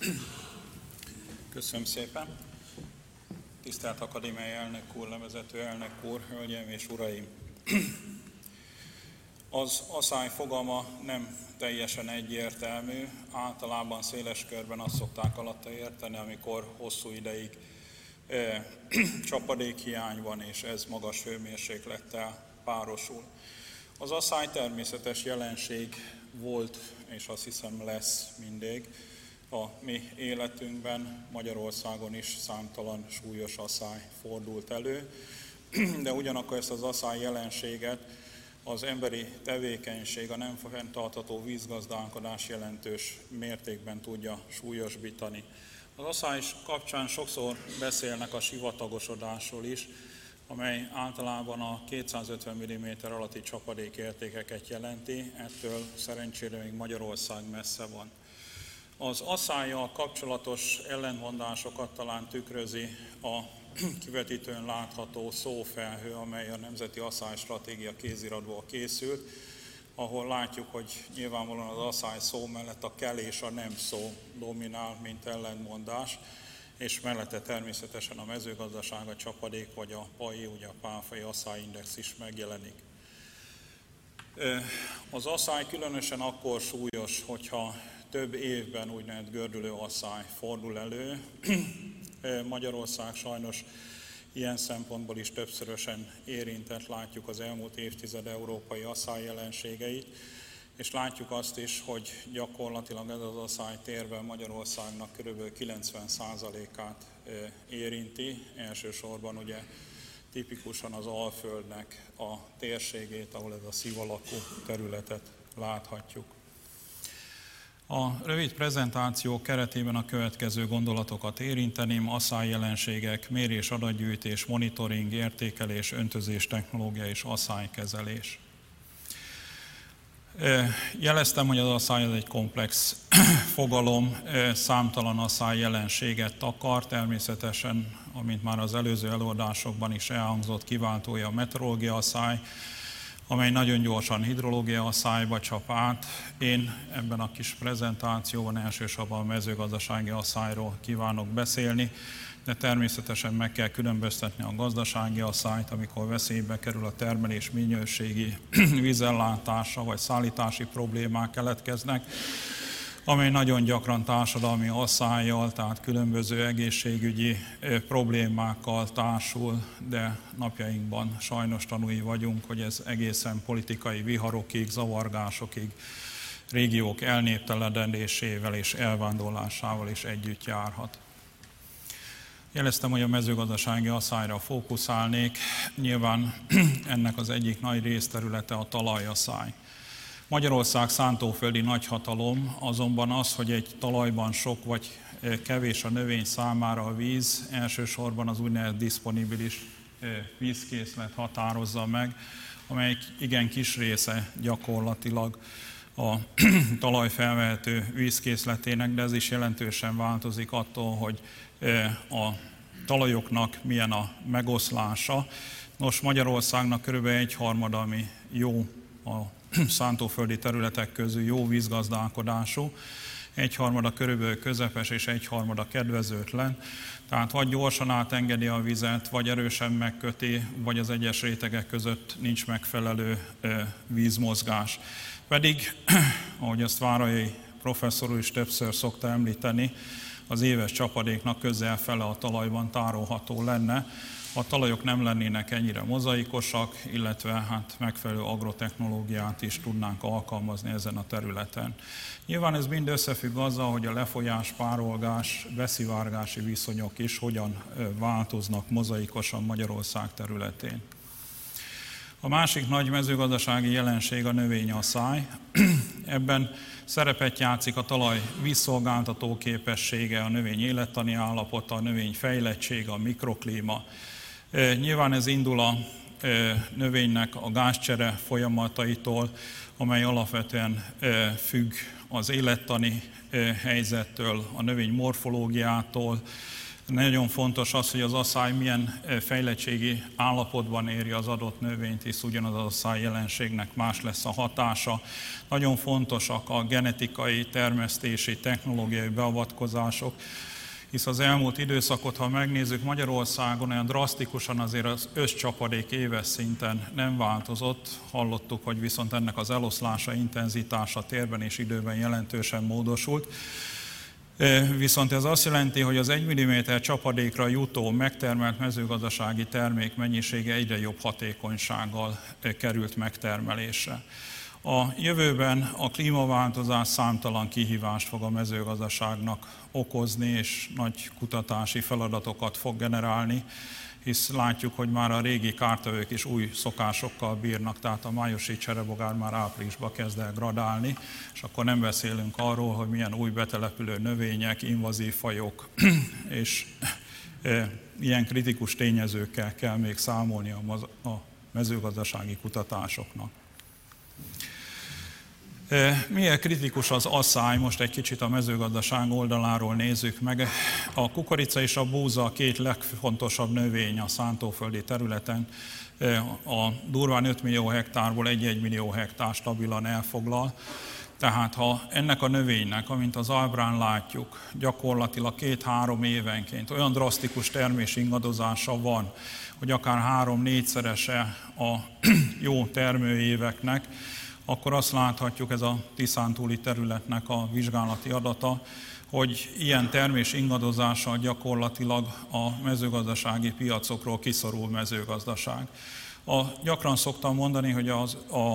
Köszönöm szépen. Tisztelt Akadémiai Elnök úr, levezető elnök úr, hölgyeim és uraim! Az asszály fogalma nem teljesen egyértelmű, általában széles körben azt szokták alatta érteni, amikor hosszú ideig csapadékhiány van, és ez magas hőmérséklettel párosul. Az asszály természetes jelenség volt, és azt hiszem lesz mindig a mi életünkben. Magyarországon is számtalan súlyos asszály fordult elő, de ugyanakkor ezt az asszály jelenséget az emberi tevékenység, a nem fenntartható vízgazdálkodás jelentős mértékben tudja súlyosbítani. Az asszály kapcsán sokszor beszélnek a sivatagosodásról is, amely általában a 250 mm alatti csapadékértékeket jelenti, ettől szerencsére még Magyarország messze van. Az asszállyal kapcsolatos ellentmondásokat talán tükrözi a kivetítőn látható szófelhő, amely a Nemzeti Asszálystratégia kéziratból készült, ahol látjuk, hogy nyilvánvalóan az asszály szó mellett a kel és a nem szó dominál, mint ellentmondás, és mellette természetesen a mezőgazdaság, a csapadék vagy a PAI, ugye a pálfai asszályindex is megjelenik. Az asszály különösen akkor súlyos, hogyha több évben úgynevezett gördülő asszály fordul elő. Magyarország sajnos ilyen szempontból is többszörösen érintett, látjuk az elmúlt évtized európai asszály jelenségeit, és látjuk azt is, hogy gyakorlatilag ez az asszály térben Magyarországnak kb. 90%-át érinti, elsősorban ugye tipikusan az Alföldnek a térségét, ahol ez a szív alakú területet láthatjuk. A rövid prezentáció keretében a következő gondolatokat érinteném: asszályjelenségek, mérés, adatgyűjtés, monitoring, értékelés, öntözés technológia és asszálykezelés. Jeleztem, hogy az asszály az egy komplex fogalom, számtalan asszályjelenséget takar, természetesen, amint már az előző előadásokban is elhangzott, kiváltója a meteorológia asszály, amely nagyon gyorsan hidrológia asszályba csap át. Én ebben a kis prezentációban elsősorban a mezőgazdasági asszályról kívánok beszélni, de természetesen meg kell különböztetni a gazdasági asszályt, amikor veszélybe kerül a termelés minőségi vízellátása vagy szállítási problémák keletkeznek, amely nagyon gyakran társadalmi asszállyal, tehát különböző egészségügyi problémákkal társul, de napjainkban sajnos tanúi vagyunk, hogy ez egészen politikai viharokig, zavargásokig, régiók elnéptelenedésével és elvándorlásával is együtt járhat. Jeleztem, hogy a mezőgazdasági asszályra fókuszálnék. Nyilván ennek az egyik nagy részterülete a talajasszály. Magyarország szántóföldi nagyhatalom, azonban az, hogy egy talajban sok vagy kevés a növény számára a víz, elsősorban az úgynevezett diszponibilis vízkészlet határozza meg, amely igen kis része gyakorlatilag a talaj felvehető vízkészletének, de ez is jelentősen változik attól, hogy a talajoknak milyen a megoszlása. Nos, Magyarországnak körülbelül egyharmada, ami jó a szántóföldi területek közül jó vízgazdálkodású, egyharmada körülbelül közepes és egyharmada kedvezőtlen, tehát vagy gyorsan átengedi a vizet, vagy erősen megköti, vagy az egyes rétegek között nincs megfelelő vízmozgás. Pedig, ahogy azt Várai professzor úr is többször szokta említeni, az éves csapadéknak közel fele a talajban tárolható lenne, a talajok nem lennének ennyire mozaikosak, illetve megfelelő agrotechnológiát is tudnánk alkalmazni ezen a területen. Nyilván ez mind összefügg azzal, hogy a lefolyás, párolgás, beszivárgási viszonyok is hogyan változnak mozaikosan Magyarország területén. A másik nagy mezőgazdasági jelenség a növényasszály. Ebben szerepet játszik a talaj vízszolgáltató képessége, a növény élettani állapota, a növény fejlettsége, a mikroklíma. Nyilván ez indul a növénynek a gázcsere folyamataitól, amely alapvetően függ az élettani helyzettől, a növény morfológiától, Nagyon fontos az, hogy az asszály milyen fejlettségi állapotban éri az adott növényt, hisz ugyanaz az asszály jelenségnek más lesz a hatása. Nagyon fontosak a genetikai, termesztési, technológiai beavatkozások, hisz az elmúlt időszakot, ha megnézzük, Magyarországon olyan drasztikusan azért az összcsapadék éves szinten nem változott. Hallottuk, hogy viszont ennek az eloszlása, intenzitása térben és időben jelentősen módosult. Viszont ez azt jelenti, hogy az 1 mm csapadékra jutó megtermelt mezőgazdasági termék mennyisége egyre jobb hatékonysággal került megtermelésre. A jövőben a klímaváltozás számtalan kihívást fog a mezőgazdaságnak okozni, és nagy kutatási feladatokat fog generálni, hisz látjuk, hogy már a régi kártevők is új szokásokkal bírnak, tehát a májusi cserebogár már áprilisban kezd el gradálni, és akkor nem beszélünk arról, hogy milyen új betelepülő növények, invazív fajok és ilyen kritikus tényezőkkel kell még számolni a mezőgazdasági kutatásoknak. Milyen kritikus az asszály, most egy kicsit a mezőgazdaság oldaláról nézzük meg. A kukorica és a búza a két legfontosabb növény a szántóföldi területen. A durván 5 millió hektárból 1-1 millió hektár stabilan elfoglal. Tehát ha ennek a növénynek, amint az ábrán látjuk, gyakorlatilag 2-3 évenként olyan drasztikus termésingadozása van, hogy akár 3-4-szerese a jó termőéveknek, akkor azt láthatjuk, ez a Tiszántúli területnek a vizsgálati adata, hogy ilyen termés ingadozással gyakorlatilag a mezőgazdasági piacokról kiszorul mezőgazdaság. Gyakran szoktam mondani, hogy a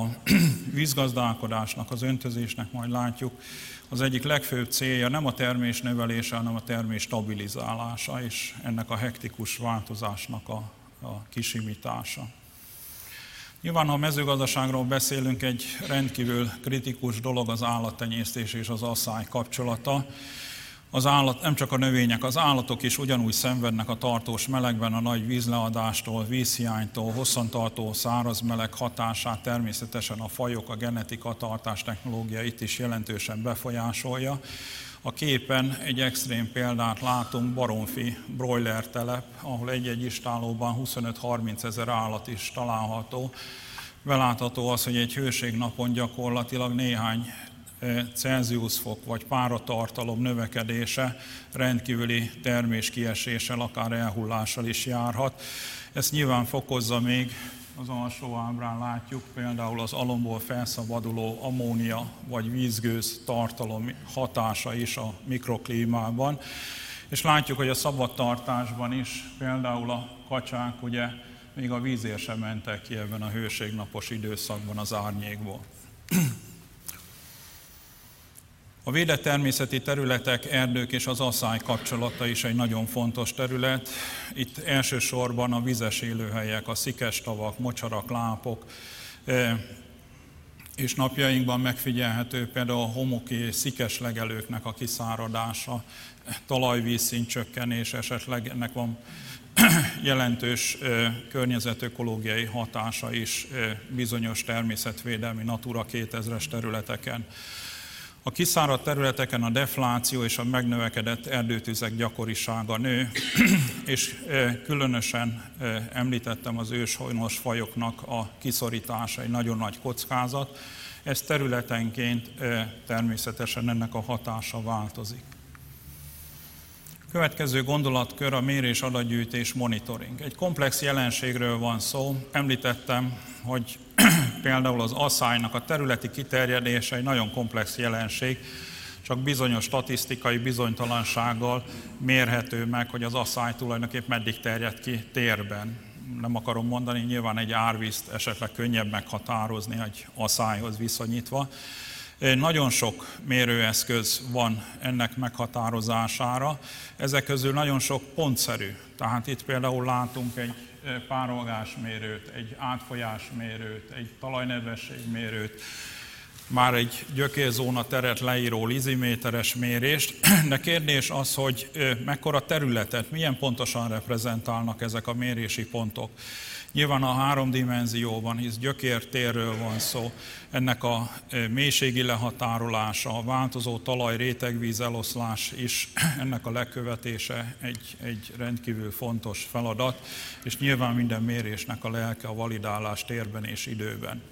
vízgazdálkodásnak, az öntözésnek, majd látjuk, az egyik legfőbb célja nem a termés növelése, hanem a termés stabilizálása, és ennek a hektikus változásnak a kisimítása. Nyilván, ha a mezőgazdaságról beszélünk, egy rendkívül kritikus dolog az állattenyésztés és az asszály kapcsolata. Az állat, nem csak a növények, az állatok is ugyanúgy szenvednek a tartós melegben, a nagy vízleadástól, vízhiánytól, hosszantartó száraz meleg hatását, természetesen a fajok, a genetika, tartás technológia itt is jelentősen befolyásolja. A képen egy extrém példát látunk, Baromfi broiler telep, ahol egy-egy istállóban 25-30 ezer állat is található. Belátható az, hogy egy hőségnapon gyakorlatilag néhány Celsius fok vagy páratartalom növekedése rendkívüli terméskieséssel, akár elhullással is járhat. Ezt nyilván fokozza még, az alsó ábrán látjuk például az alomból felszabaduló ammónia vagy vízgőz tartalom hatása is a mikroklímában. És látjuk, hogy a szabadtartásban is például a kacsák ugye még a vízért sem mentek ki ebben a hőségnapos időszakban az árnyékból. A védett természeti területek, erdők és az asszály kapcsolata is egy nagyon fontos terület. Itt elsősorban a vizes élőhelyek, a szikestavak, mocsarak, lápok, és napjainkban megfigyelhető például a homoki és szikes legelőknek a kiszáradása, talajvízszint csökkenés, esetleg ennek van jelentős környezetökológiai hatása is bizonyos természetvédelmi Natura 2000-es területeken. A kiszáradt területeken a defláció és a megnövekedett erdőtüzek gyakorisága nő, és különösen említettem az őshonos fajoknak a kiszorítása egy nagyon nagy kockázat. Ez területenként természetesen ennek a hatása változik. Következő gondolatkör a mérés, adatgyűjtés, monitoring. Egy komplex jelenségről van szó. Említettem, hogy például az asszálynak a területi kiterjedése egy nagyon komplex jelenség, csak bizonyos statisztikai bizonytalansággal mérhető meg, hogy az asszály tulajdonképpen meddig terjed ki térben. Nem akarom mondani, nyilván egy árvízt esetleg könnyebb meghatározni egy asszályhoz viszonyítva. Nagyon sok mérőeszköz van ennek meghatározására, ezek közül nagyon sok pontszerű. Tehát itt például látunk egy párolgásmérőt, egy átfolyásmérőt, egy talajnedvességmérőt, már egy gyökérzóna teret leíró liziméteres mérést, de kérdés az, hogy mekkora területet, milyen pontosan reprezentálnak ezek a mérési pontok. Nyilván a 3 dimenzióban, hisz gyökértérről van szó, ennek a mélységi lehatárolása, a változó talaj rétegvíz eloszlás is ennek a lekövetése egy rendkívül fontos feladat, és nyilván minden mérésnek a lelke a validálás térben és időben.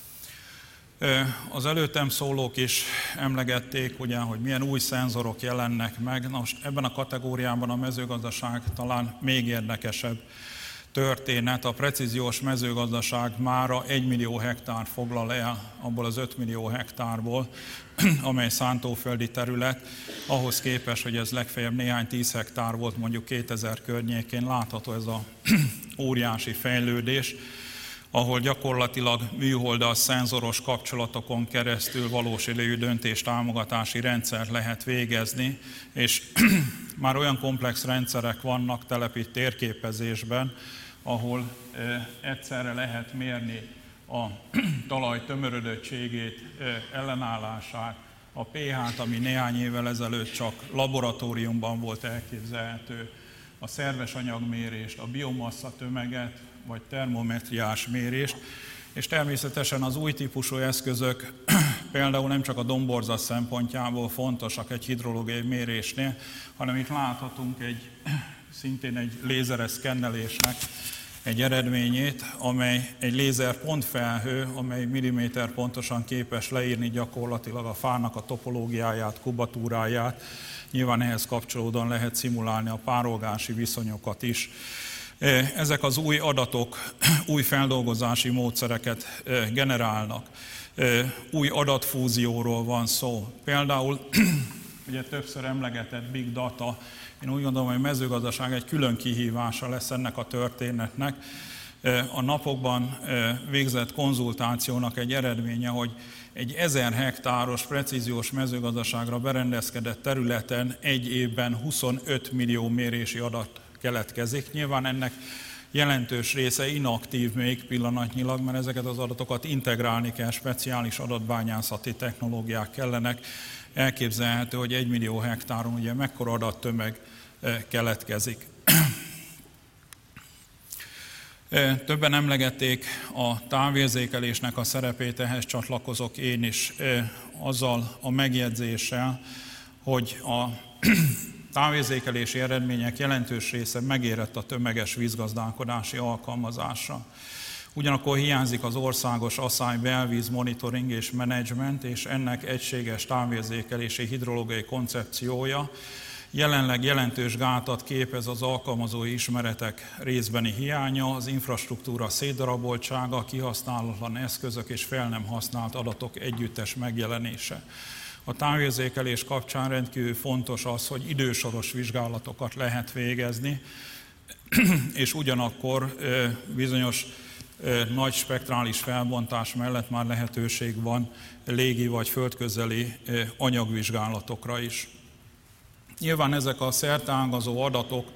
Az előttem szólók is emlegették, ugye, hogy milyen új szenzorok jelennek meg. Na most ebben a kategóriában a mezőgazdaság talán még érdekesebb történet. A precíziós mezőgazdaság mára 1 millió hektár foglal el abból az 5 millió hektárból, amely szántóföldi terület, ahhoz képest, hogy ez legfeljebb néhány 10 hektár volt mondjuk 2000 környékén, látható ez a óriási fejlődés, ahol gyakorlatilag műholdas, szenzoros kapcsolatokon keresztül valós idejű döntéstámogatási rendszert lehet végezni, és már olyan komplex rendszerek vannak telepi térképezésben, ahol egyszerre lehet mérni a talaj tömörödöttségét, ellenállását, a pH-t, ami néhány évvel ezelőtt csak laboratóriumban volt elképzelhető, a szerves anyagmérést, a biomassa tömeget, vagy termometriás mérést, és természetesen az új típusú eszközök például nem csak a domborzat szempontjából fontosak egy hidrológiai mérésnél, hanem itt láthatunk szintén egy lézeres szkennelésnek egy eredményét, amely egy lézerpontfelhő, amely milliméter pontosan képes leírni gyakorlatilag a fának a topológiáját, kubatúráját. Nyilván ehhez kapcsolódóan lehet szimulálni a párolgási viszonyokat is. Ezek az új adatok új feldolgozási módszereket generálnak. Új adatfúzióról van szó. Például ugye többször emlegetett big data. Én úgy gondolom, hogy a mezőgazdaság egy külön kihívása lesz ennek a történetnek. A napokban végzett konzultációnak egy eredménye, hogy egy 1000 hektáros precíziós mezőgazdaságra berendezkedett területen egy évben 25 millió mérési adat keletkezik. Nyilván ennek jelentős része inaktív még pillanatnyilag, mert ezeket az adatokat integrálni kell, speciális adatbányászati technológiák kellenek. Elképzelhető, hogy 1 millió hektáron ugye mekkora adattömeg keletkezik. Többen emlegették a távérzékelésnek a szerepét, ehhez csatlakozok én is azzal a megjegyzéssel, hogy a távérzékelési eredmények jelentős része megérett a tömeges vízgazdálkodási alkalmazásra. Ugyanakkor hiányzik az országos asszály belvíz monitoring és menedzsment, és ennek egységes távérzékelési hidrológiai koncepciója. Jelenleg jelentős gátat képez az alkalmazói ismeretek részbeni hiánya, az infrastruktúra szétdaraboltsága, kihasználatlan eszközök és fel nem használt adatok együttes megjelenése. A távérzékelés kapcsán rendkívül fontos az, hogy idősoros vizsgálatokat lehet végezni, és ugyanakkor bizonyos nagy spektrális felbontás mellett már lehetőség van légi vagy földközeli anyagvizsgálatokra is. Nyilván ezek a szerteágazó adatoknak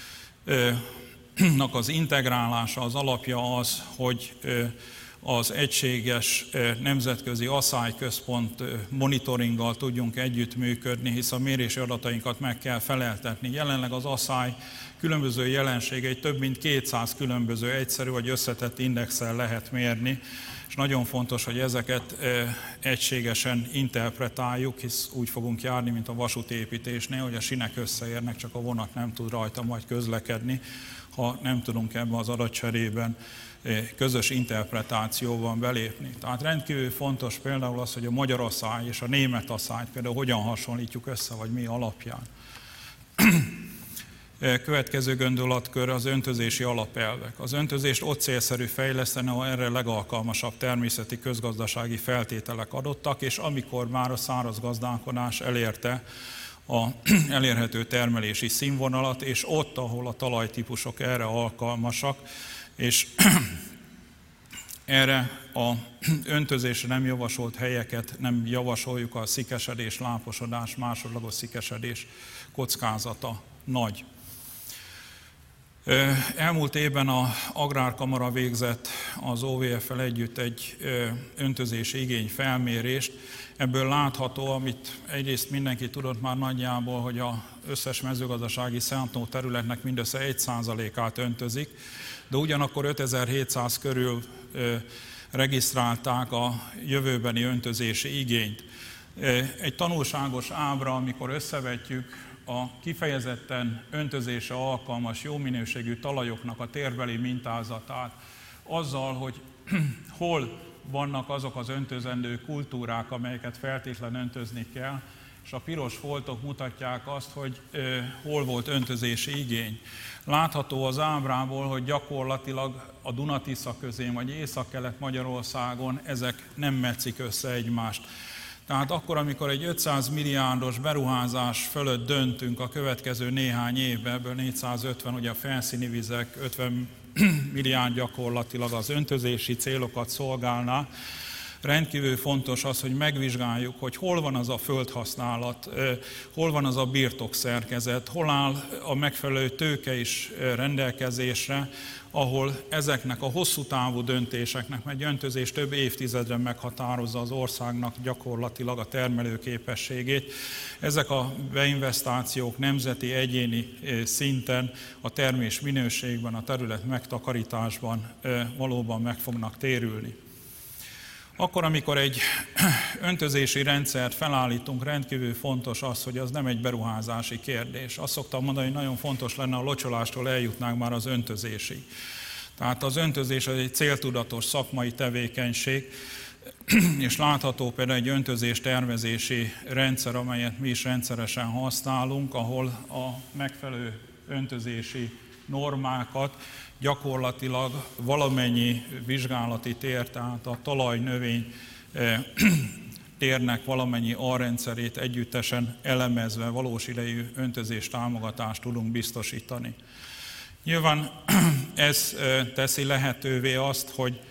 az integrálása, az alapja az, hogy az egységes nemzetközi asszályközpont monitoringgal tudjunk együttműködni, hisz a mérési adatainkat meg kell feleltetni. Jelenleg az asszály különböző jelenségeit több mint 200 különböző egyszerű vagy összetett indexel lehet mérni, és nagyon fontos, hogy ezeket egységesen interpretáljuk, hisz úgy fogunk járni, mint a vasútépítésnél, hogy a sinek összeérnek, csak a vonat nem tud rajta majd közlekedni, ha nem tudunk ebben az adatcserében közös interpretációban belépni. Tehát rendkívül fontos például az, hogy a magyar asszály és a német asszályt például hogyan hasonlítjuk össze, vagy mi alapján. Következő gondolatkör az öntözési alapelvek. Az öntözést ott célszerű fejleszteni, ahol erre legalkalmasabb természeti közgazdasági feltételek adottak, és amikor már a száraz gazdálkodás elérte a elérhető termelési színvonalat, és ott, ahol a talajtípusok erre alkalmasak, és erre az öntözésre nem javasolt helyeket nem javasoljuk, a szikesedés, láposodás, másodlagos szikesedés kockázata nagy. Elmúlt évben az Agrárkamara végzett az OVF-fel együtt egy öntözési igényfelmérést. Ebből látható, amit egyrészt mindenki tudott már nagyjából, hogy az összes mezőgazdasági szántó területnek mindössze 1%-át öntözik, de ugyanakkor 5700 körül regisztrálták a jövőbeni öntözési igényt. Egy tanulságos ábra, amikor összevetjük a kifejezetten öntözésre alkalmas, jó minőségű talajoknak a térbeli mintázatát azzal, hogy hol vannak azok az öntözendő kultúrák, amelyeket feltétlenül öntözni kell, és a piros foltok mutatják azt, hogy hol volt öntözési igény. Látható az ábrából, hogy gyakorlatilag a Duna-Tisza közén vagy Észak-Kelet-Magyarországon ezek nem metszik össze egymást. Tehát akkor, amikor egy 500 milliárdos beruházás fölött döntünk a következő néhány évben, ebből 450 ugye a felszíni vizek, 50 milliárd gyakorlatilag az öntözési célokat szolgálná, rendkívül fontos az, hogy megvizsgáljuk, hogy hol van az a földhasználat, hol van az a birtokszerkezet, hol áll a megfelelő tőke is rendelkezésre, ahol ezeknek a hosszú távú döntéseknek, mert öntözés több évtizedre meghatározza az országnak gyakorlatilag a termelőképességét. Ezek a beinvestációk nemzeti, egyéni szinten a termés minőségben, a terület megtakarításban valóban meg fognak térülni. Akkor, amikor egy öntözési rendszert felállítunk, rendkívül fontos az, hogy az nem egy beruházási kérdés. Azt szoktam mondani, hogy nagyon fontos lenne, a locsolástól eljutnánk már az öntözésig. Tehát az öntözés az egy céltudatos szakmai tevékenység, és látható például egy öntözés tervezési rendszer, amelyet mi is rendszeresen használunk, ahol a megfelelő öntözési normákat gyakorlatilag valamennyi vizsgálati tér, tehát a talajnövény térnek valamennyi alrendszerét együttesen elemezve valós idejű öntözés támogatást tudunk biztosítani. Nyilván ez teszi lehetővé azt, hogy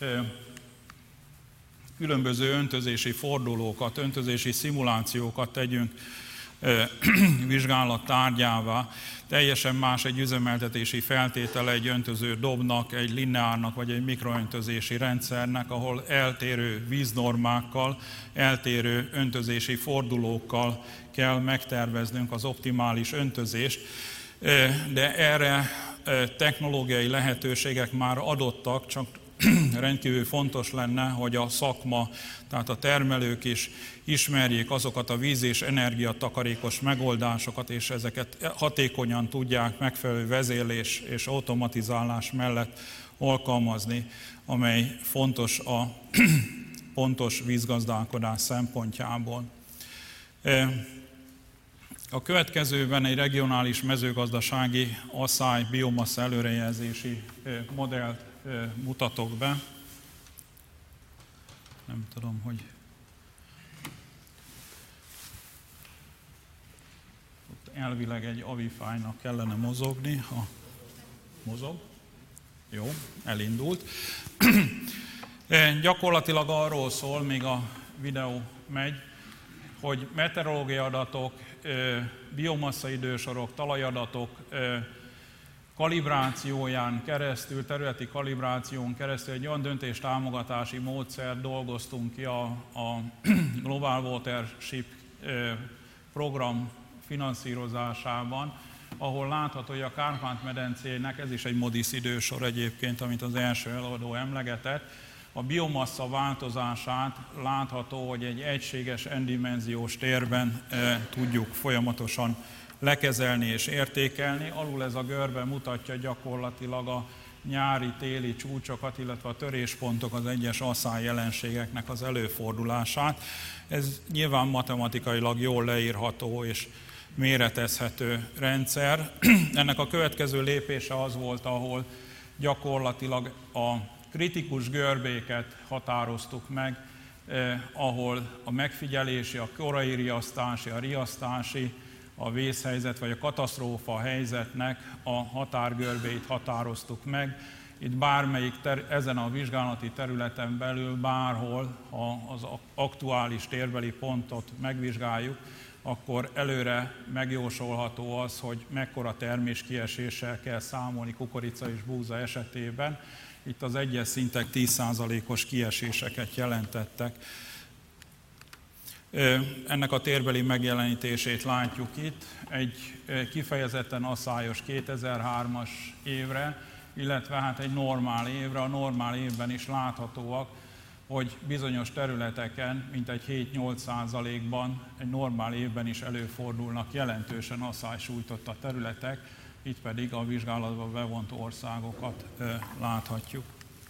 különböző öntözési fordulókat, öntözési szimulációkat tegyünk vizsgálat tárgyává. Teljesen más egy üzemeltetési feltétele egy öntöző dobnak, egy lineárnak vagy egy mikroöntözési rendszernek, ahol eltérő víznormákkal, eltérő öntözési fordulókkal kell megterveznünk az optimális öntözést, de erre technológiai lehetőségek már adottak, csak rendkívül fontos lenne, hogy a szakma, tehát a termelők is ismerjék azokat a víz- és energiatakarékos megoldásokat, és ezeket hatékonyan tudják megfelelő vezérlés és automatizálás mellett alkalmazni, amely fontos a pontos vízgazdálkodás szempontjából. A következőben egy regionális mezőgazdasági asszály biomassa előrejelzési modellt mutatok be. Nem tudom, hogy ott elvileg egy avifájnak kellene mozogni, ha mozog. Jó, elindult. Gyakorlatilag arról szól, még a videó megy, hogy meteorológiai adatok, biomassa idősorok, talajadatok kalibrációján keresztül, területi kalibráción keresztül egy olyan döntéstámogatási módszert dolgoztunk ki a Global Watership program finanszírozásában, ahol látható, hogy a Kárpát-medencének, ez is egy Moody's idősor egyébként, amit az első előadó emlegetett, a biomassa változását látható, hogy egy egységes n-dimenziós térben tudjuk folyamatosan lekezelni és értékelni. Alul ez a görbe mutatja gyakorlatilag a nyári-téli csúcsokat, illetve a töréspontok, az egyes asszály jelenségeknek az előfordulását. Ez nyilván matematikailag jól leírható és méretezhető rendszer. Ennek a következő lépése az volt, ahol gyakorlatilag a kritikus görbéket határoztuk meg, ahol a megfigyelési, a korai riasztási, a riasztási, a vészhelyzet vagy a katasztrófa helyzetnek a határgörbéit határoztuk meg. Itt bármelyik ezen a vizsgálati területen belül bárhol, ha az aktuális térbeli pontot megvizsgáljuk, akkor előre megjósolható az, hogy mekkora terméskieséssel kell számolni kukorica és búza esetében. Itt az egyes szintek 10%-os kieséseket jelentettek. Ennek a térbeli megjelenítését látjuk itt, egy kifejezetten aszályos 2003-as évre, illetve hát egy normál évre. A normál évben is láthatóak, hogy bizonyos területeken, mintegy 7-8%-ban egy normál évben is előfordulnak jelentősen asszálysújtott a területek, itt pedig a vizsgálatba bevont országokat láthatjuk.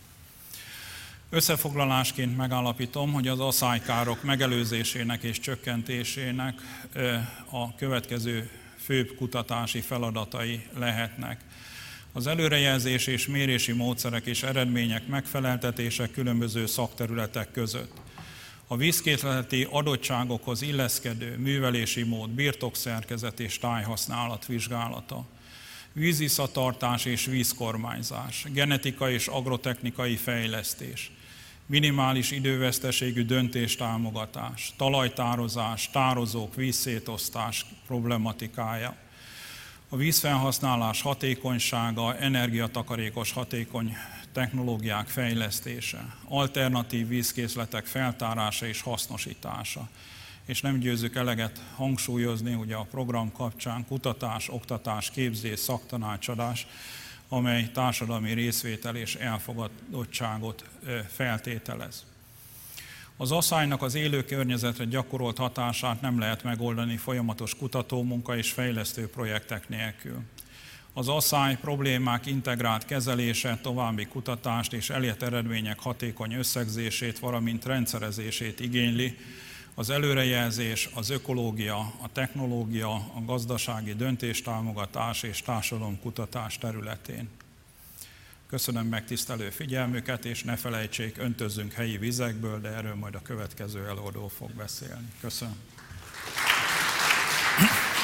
Összefoglalásként megállapítom, hogy az asszálykárok megelőzésének és csökkentésének a következő főbb kutatási feladatai lehetnek. Az előrejelzés és mérési módszerek és eredmények megfeleltetése különböző szakterületek között. A vízkészleti adottságokhoz illeszkedő művelési mód, birtokszerkezet és tájhasználat vizsgálata. Vízisszatartás és vízkormányzás, genetikai és agrotechnikai fejlesztés, minimális időveszteségű döntéstámogatás, talajtározás, tározók, vízszétosztás problematikája, a vízfelhasználás hatékonysága, energiatakarékos hatékony technológiák fejlesztése, alternatív vízkészletek feltárása és hasznosítása. És nem győzzük eleget hangsúlyozni, ugye a program kapcsán kutatás, oktatás, képzés, szaktanácsadás, amely társadalmi részvétel és elfogadottságot feltételez. Az asszálynak az élő környezetre gyakorolt hatását nem lehet megoldani folyamatos kutatómunka és fejlesztő projektek nélkül. Az asszály problémák integrált kezelése, további kutatást és elért eredmények hatékony összegzését, valamint rendszerezését igényli, az előrejelzés, az ökológia, a technológia, a gazdasági döntéstámogatás és társadalomkutatás területén. Köszönöm megtisztelő figyelmüket, és ne felejtsék, öntözzünk helyi vizekből, de erről majd a következő előadó fog beszélni. Köszönöm.